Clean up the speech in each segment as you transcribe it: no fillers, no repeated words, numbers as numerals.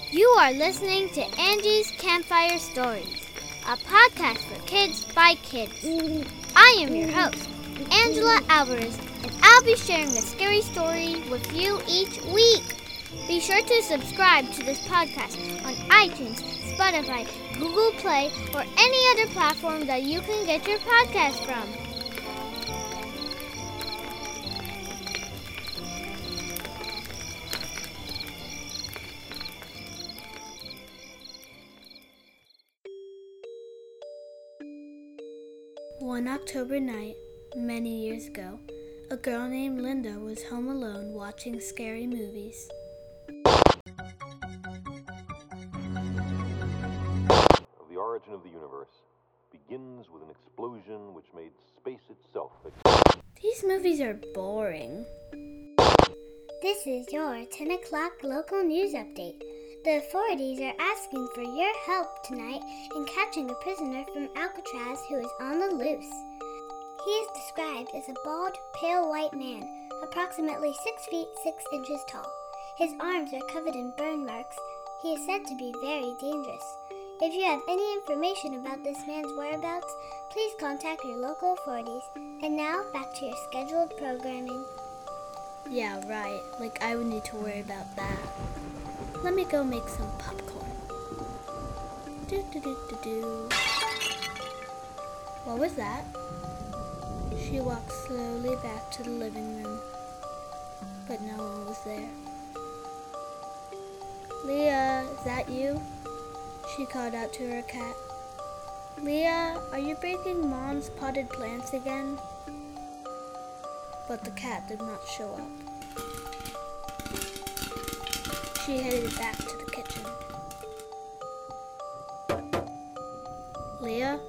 You are listening to Angie's Campfire Stories, a podcast for kids by kids. I am your host, Angela Alvarez, and I'll be sharing a scary story with you each week. Be sure to subscribe to this podcast on iTunes, Spotify, Google Play, or any other platform that you can get your podcast from. One October night, many years ago, a girl named Linda was home alone watching scary movies. The origin of the universe begins with an explosion which made space itself explode. These movies are boring. This is your 10 o'clock local news update. The authorities are asking for your help tonight in catching a prisoner from Alcatraz who is on the loose. He is described as a bald, pale white man, approximately 6 feet 6 inches tall. His arms are covered in burn marks. He is said to be very dangerous. If you have any information about this man's whereabouts, please contact your local authorities. And now, back to your scheduled programming. Yeah, right. Like I would need to worry about that. Let me go make some popcorn. Do. What was that? She walked slowly back to the living room, but no one was there. Leah, is that you? She called out to her cat. Leah, are you breaking Mom's potted plants again? But the cat did not show up. She headed back to the kitchen. Leah?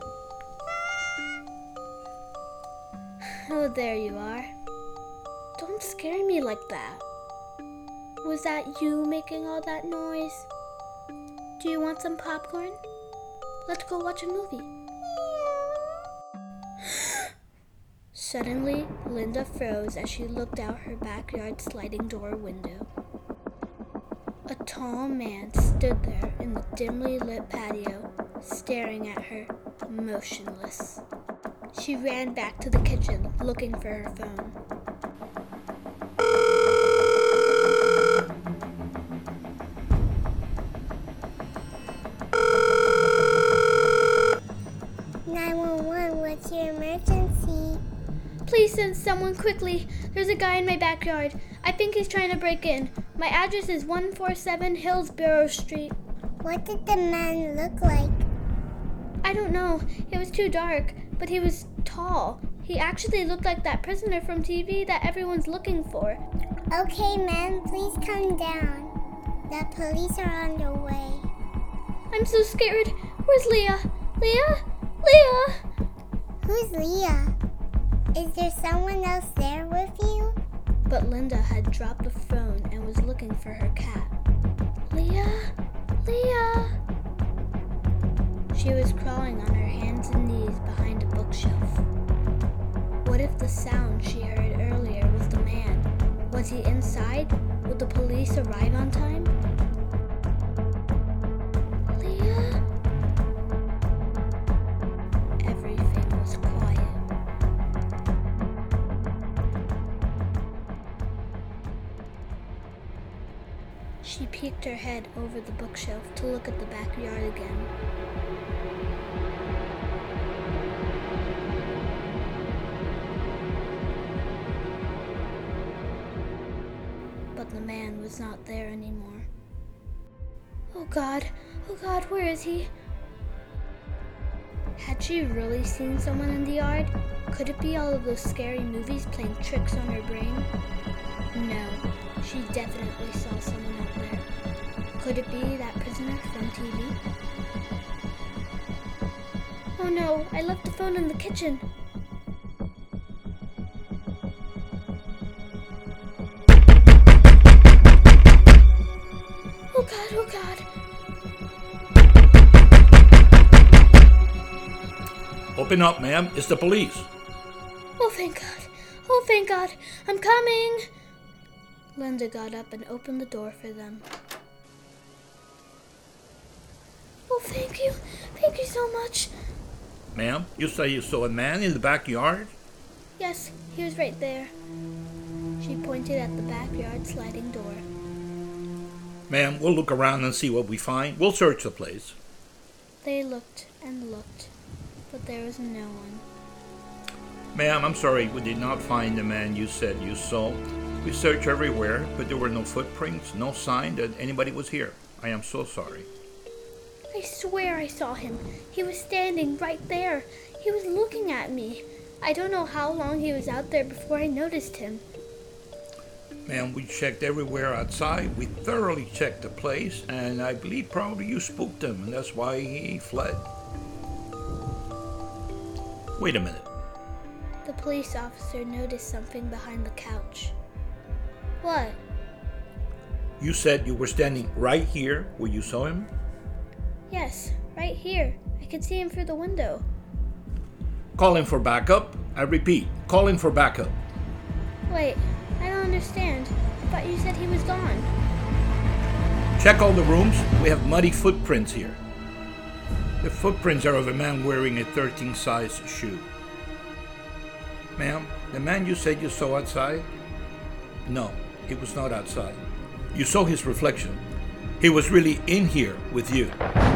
Oh, there you are. Don't scare me like that. Was that you making all that noise? Do you want some popcorn? Let's go watch a movie. Suddenly, Linda froze as she looked out her backyard sliding door window. A tall man stood there in the dimly lit patio, staring at her, motionless. She ran back to the kitchen, looking for her phone. What's your emergency? Please send someone quickly. There's a guy in my backyard. I think he's trying to break in. My address is 147 Hillsborough Street. What did the man look like? I don't know. It was too dark, but he was tall. He actually looked like that prisoner from TV that everyone's looking for. Okay, ma'am, please come down. The police are on their way. I'm so scared. Where's Leah? Leah? Leah? Who's Leah? Is there someone else there with you? But Linda had dropped the phone and was looking for her cat. Leah? Leah? She was crawling on her hands and knees behind a bookshelf. What if the sound she heard earlier was the man? Was he inside? Would the police arrive on time? Leah? Everything was quiet. She peeked her head over the bookshelf to look at the backyard again. But the man was not there anymore. Oh God, where is he? Had she really seen someone in the yard? Could it be all of those scary movies playing tricks on her brain? No, she definitely saw someone out there. Could it be that prisoner from TV? Oh no, I left the phone in the kitchen. Oh God. Open up, ma'am. It's the police. Oh, thank God. I'm coming. Linda got up and opened the door for them. Oh, thank you. Thank you so much. Ma'am, you say you saw a man in the backyard? Yes, he was right there. She pointed at the backyard sliding door. Ma'am, we'll look around and see what we find. We'll search the place. They looked and looked, but there was no one. Ma'am, I'm sorry, we did not find the man you said you saw. We searched everywhere, but there were no footprints, no sign that anybody was here. I am so sorry. I swear I saw him. He was standing right there. He was looking at me. I don't know how long he was out there before I noticed him. Ma'am, we checked everywhere outside. We thoroughly checked the place, and I believe probably you spooked him, and that's why he fled. Wait a minute. The police officer noticed something behind the couch. What? You said you were standing right here where you saw him? Yes, right here. I could see him through the window. Call in for backup. I repeat, call in for backup. Wait, I don't understand. I thought you said he was gone. Check all the rooms. We have muddy footprints here. The footprints are of a man wearing a 13-size shoe. Ma'am, the man you said you saw outside? No, he was not outside. You saw his reflection. He was really in here with you.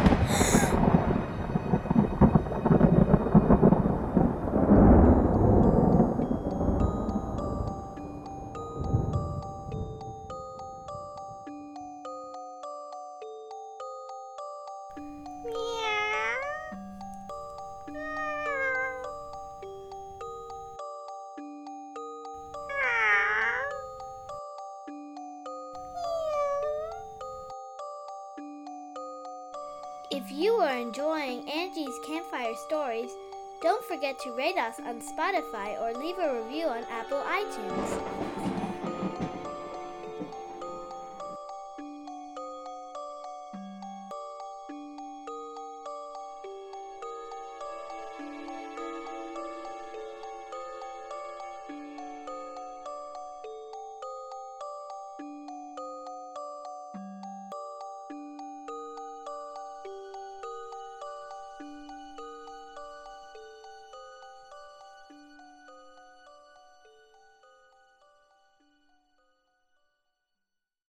If you are enjoying Angie's Campfire Stories, don't forget to rate us on Spotify or leave a review on Apple iTunes.